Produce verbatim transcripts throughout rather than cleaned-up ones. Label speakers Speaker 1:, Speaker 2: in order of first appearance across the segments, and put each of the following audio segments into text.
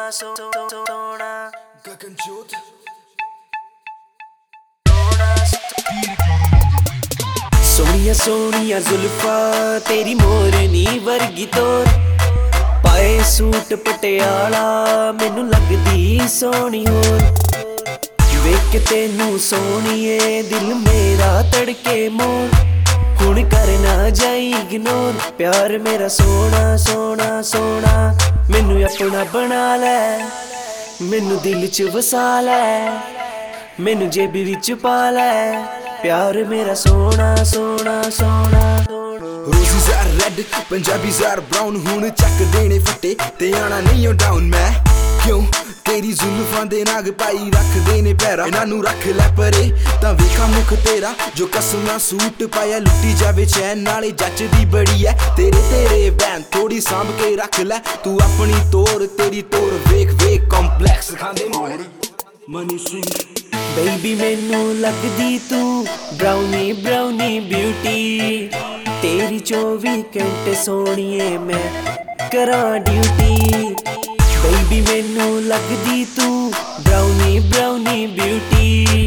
Speaker 1: सोना
Speaker 2: गगनजोत
Speaker 1: सोनिया सोनिया जुल्फा तेरी मोरनी वर्गी तोर पाए सूट पटियाला मैनू लगदी सोनी होर वेख तेनू सोनिए दिल मेरा तड़के मोर हुण करना जाई इग्नोर प्यार मेरा सोना सोना सोना मैनू अपना बना लै मैनू दिल च वसा लै मैनू जेबी विच पा लै प्यार मेरा सोना सोना सोना
Speaker 2: रोज़ी ज़ार रेड पंजाबी ज़ार ब्राउन हुण चक देने फटे ते आना नहीं हो डाउन मैं क्यों तेरी जुल्फां दे नाग पाई रख देने पैरा इन्हां नू रख लै परे तां वेखा मुख तेरा जो कसमां सूट पाया लुट्टी जावे चैन नाले जचदी बड़ी है तेरे तेरे बैन थोड़ी सांभ के रख लै तू अपनी तोर तेरी तोर वेख वेख कॉम्पलैक्स खांदे मोर मनी सिंह
Speaker 1: बेबी मैनू लगदी तू ब्राउनी ब्राउनी ब्यूटी तेरी चौबी घंटे सोनिए मैं करां ड्यूटी बेबी मैनू लगदी तू ब्राउनी ब्राउनी ब्यूटी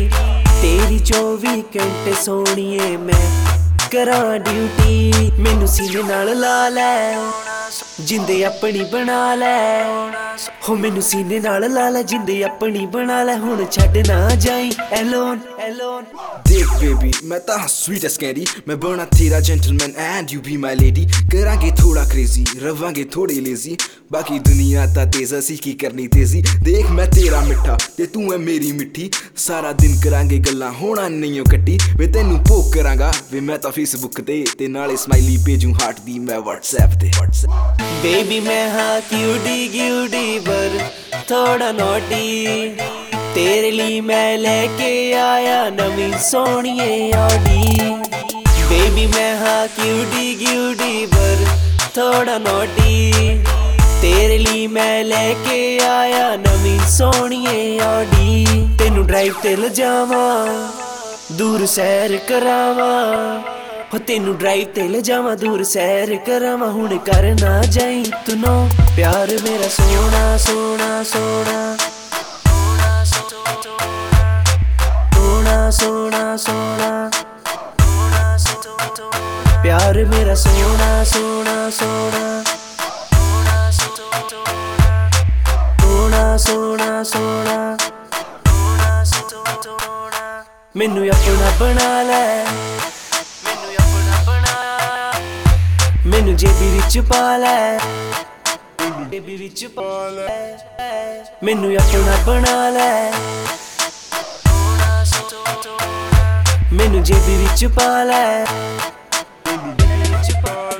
Speaker 1: तेरी चौबी घंटे सोनिए मैं करां ड्यूटी मैनू सीने नाल ला लै जिंदे अपनी बना लै हो मैनू सीने नाल ला लै जिंदे अपनी बना लै हुण छड्ड ना जाई एलोन एलोन
Speaker 2: देख बेबी मैं तां स्वीट एस कैंडी मैं बना तेरा gentleman and you be my lady करांगे थोड़ा क्रेजी रवांगे थोड़े लेजी बाकी दुनिया ता तेज असी की करनी तेजी देख मैं तेरा मिठा ते तू है मेरी मिठी सारा दिन करांगे गल्लां होना नहीं हो कट्टी वे तेनू पोक करांगा वे मैं तां फेसबुक ते ते नाले स्माइली भेजूं हार्ट दी मैं व्हाट्सएप ते व्हाट्सएप
Speaker 1: बेबी मैं हाँ क्यूटी क्यूटी पर थोड़ा नोटी तेरे लिए मैं लेके आया नवी सोनिए ऑडी बेबी मैं हाँ क्यूटी क्यूटी पर थोड़ा नोटी तेरे लिए मैं लेके आया नवी सोनिए ऑडी तेनू ड्राइव ते ले जावा दूर सैर करावा हो तेनू ड्राइव ते ले जावा दूर सैर करावा हुण करना जाई तू नो प्यार मेरा सोना सोना सोना सोना सोना प्यार मेरा सोना सोना सोना सोना सोना मैनू अपना बना लै मैनू जेबी विच पा लै जेबी विच पा लै मैनू अपना बना लै मैनू जेबी विच पा लै